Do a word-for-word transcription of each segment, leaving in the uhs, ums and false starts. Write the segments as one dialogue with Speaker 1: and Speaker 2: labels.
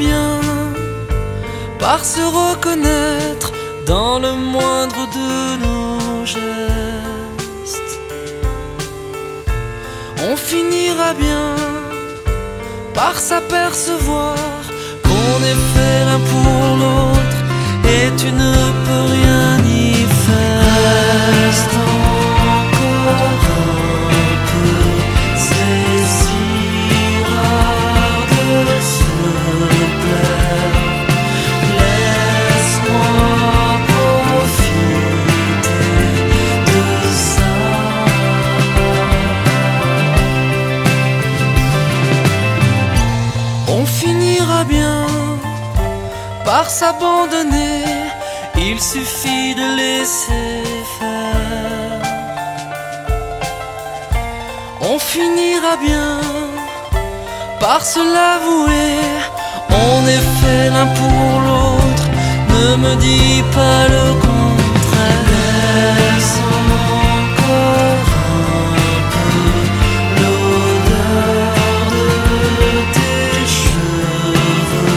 Speaker 1: bien par se reconnaître dans le moindre de nos gestes. On finira bien par s'apercevoir qu'on est fait l'un pour l'autre et tu ne peux rien y faire. Reste encore un peu, c'est si rare de se plaire. Laisse-moi profiter de ça. On finira bien par s'abandonner, il suffit de laisser faire. On finira bien par se l'avouer, on est fait l'un pour l'autre, ne me dis pas le contraire. Laisse encore un peu l'odeur de tes cheveux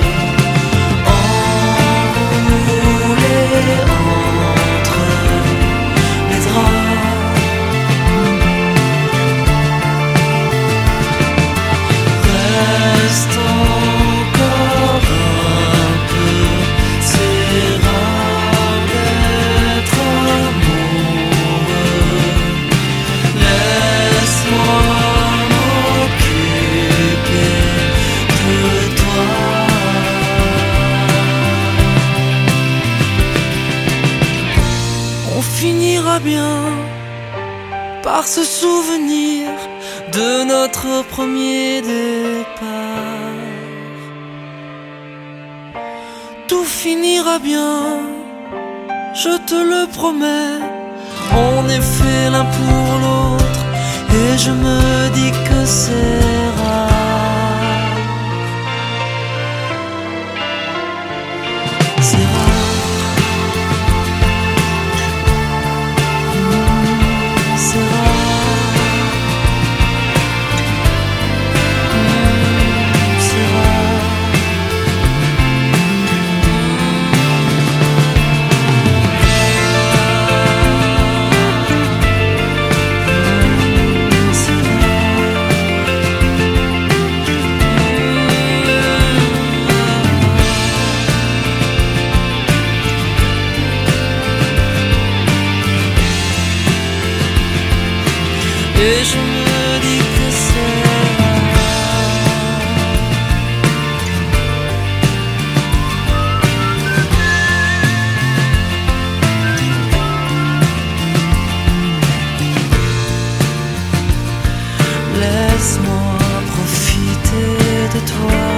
Speaker 1: enroulés entre les draps. Reste encore un peu, c'est rare d'être amoureux. Laisse-moi m'occuper de toi. On finira bien par se souvenir de notre premier départ. Tout finira bien, je te le promets. On est fait l'un pour l'autre et je me dis que c'est rare. C'est rare. C'est rare. C'est rare. Et je me dis que c'est laisse-moi profiter de toi.